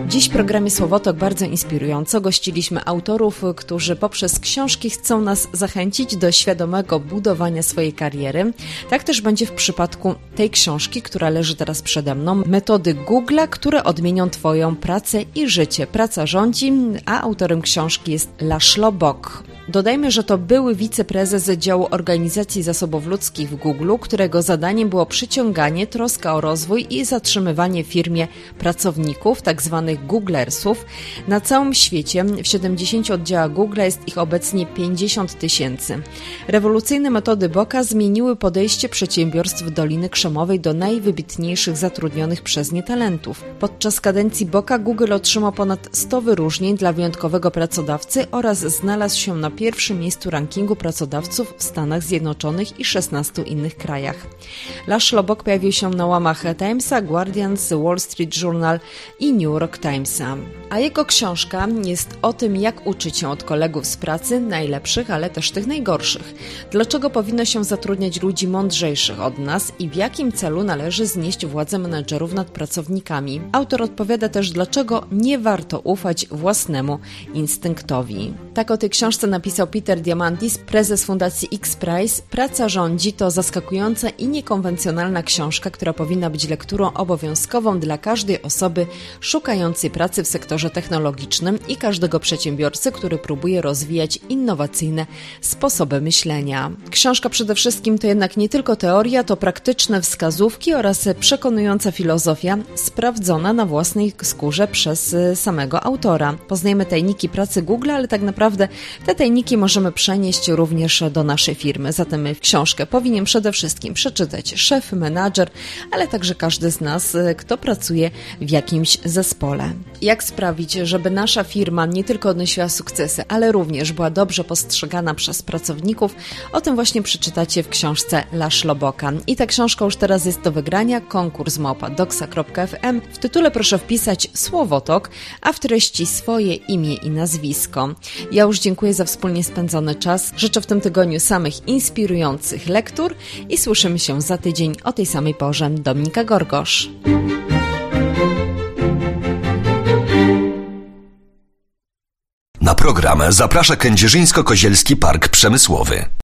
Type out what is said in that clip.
Dziś w programie Słowotok bardzo inspirująco gościliśmy autorów, którzy poprzez książki chcą nas zachęcić do świadomego budowania swojej kariery. Tak też będzie w przypadku tej książki, która leży teraz przede mną. Metody Google'a, które odmienią Twoją pracę i życie. Praca rządzi, a autorem książki jest Laszlo Bock. Dodajmy, że to były wiceprezes działu organizacji zasobów ludzkich w Google, którego zadaniem było przyciąganie, troska o rozwój i zatrzymywanie w firmie pracowników, tzw. Googlersów. Na całym świecie w 70 oddziałach Google jest ich obecnie 50 000. Rewolucyjne metody Bocka zmieniły podejście przedsiębiorstw Doliny Krzemowej do najwybitniejszych zatrudnionych przez nie talentów. Podczas kadencji Bocka Google otrzymał ponad 100 wyróżnień dla wyjątkowego pracodawcy oraz znalazł się na pierwszym miejscu rankingu pracodawców w Stanach Zjednoczonych i 16 innych krajach. Laszlo Bock pojawił się na łamach Timesa, Guardians, Wall Street Journal i New York Timesa. A jego książka jest o tym, jak uczyć się od kolegów z pracy, najlepszych, ale też tych najgorszych. Dlaczego powinno się zatrudniać ludzi mądrzejszych od nas i w jakim celu należy znieść władzę menedżerów nad pracownikami. Autor odpowiada też, dlaczego nie warto ufać własnemu instynktowi. Tak o tej książce napisał Peter Diamandis, prezes Fundacji X-Prize. Praca rządzi to zaskakująca i niekonwencjonalna książka, która powinna być lekturą obowiązkową dla każdej osoby szukającej pracy w sektorze technologicznym i każdego przedsiębiorcy, który próbuje rozwijać innowacyjne sposoby myślenia. Książka przede wszystkim to jednak nie tylko teoria, to praktyczne wskazówki oraz przekonująca filozofia sprawdzona na własnej skórze przez samego autora. Poznajemy tajniki pracy Google, ale tak naprawdę te tajniki możemy przenieść również do naszej firmy. Zatem książkę powinien przede wszystkim przeczytać szef, menadżer, ale także każdy z nas, kto pracuje w jakimś zespole. Jak sprawić, żeby nasza firma nie tylko odnosiła sukcesy, ale również była dobrze postrzegana przez pracowników? O tym właśnie przeczytacie w książce Laszlo Bocka. I ta książka już teraz jest do wygrania. Konkurs @doxa.fm. W tytule proszę wpisać Słowotok, a w treści swoje imię i nazwisko. Ja już dziękuję za wspólnie spędzony czas. Życzę w tym tygodniu samych inspirujących lektur i słyszymy się za tydzień o tej samej porze. Dominika Gorgosz. Na program zaprasza Kędzierzyńsko-Kozielski Park Przemysłowy.